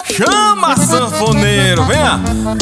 Chama, sanfoneiro, venha.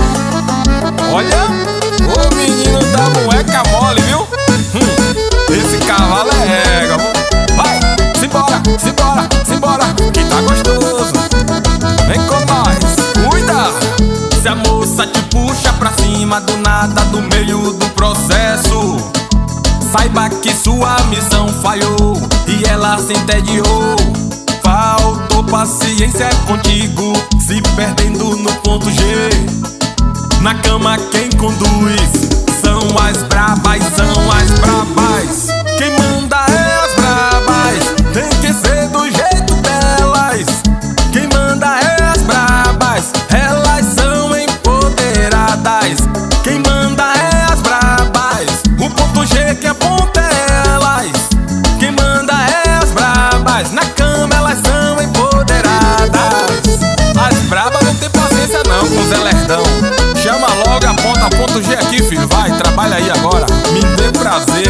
Olha, o menino da mueca mole, viu? Esse cavalo é égua. Vai, simbora, simbora, simbora, que tá gostoso. Vem com nós, cuida. Se a moça te puxa pra cima do nada, do meio do processo, saiba que sua missão falhou e ela se entediou. Faltou paciência contigo, se perdendo no ponto G. Na cama quem conduz são as brabas, são as brabas. Quem manda é as brabas, tem que ser do jeito delas. Quem manda é as brabas, elas são empoderadas. Quem manda é as brabas, o ponto G que aponta é elas. Quem manda é as brabas, na cama elas são empoderadas. As brabas não tem paciência não com o Zé Lerdão. Chama logo, aponta ponto G aqui, filho. Vai, trabalha aí agora, me dê prazer.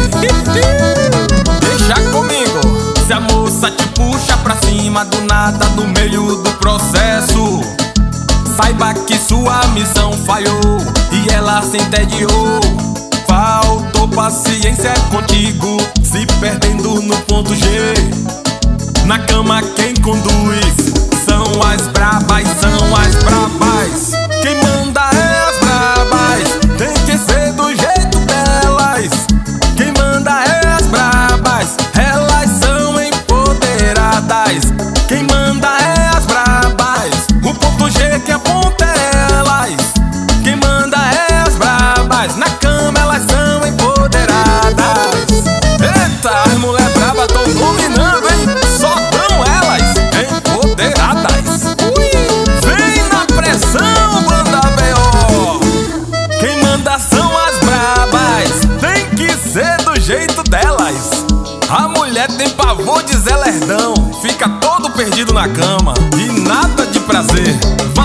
Deixa comigo. Se a moça te puxa pra cima do nada, do meio do processo, saiba que sua missão falhou e ela se entediou. Faltou paciência contigo, se perdendo no ponto G. Na cama quem conduz são as brabas, são as brabas. Quem manda é as brabas, tem que ser do jeito delas. Quem manda é as brabas, elas são empoderadas. Quem manda é as brabas, o ponto G que aponta é elas. Quem manda é as brabas, na cama elas são empoderadas. Eita, as mulher braba tão dominando, hein? Só dão elas empoderadas. Ui, vem na pressão, banda B.O. Quem manda são as brabas, tem que ser do jeito delas. A mulher tem pavor de Zé Lerdão, fica todo perdido na cama e nada de prazer.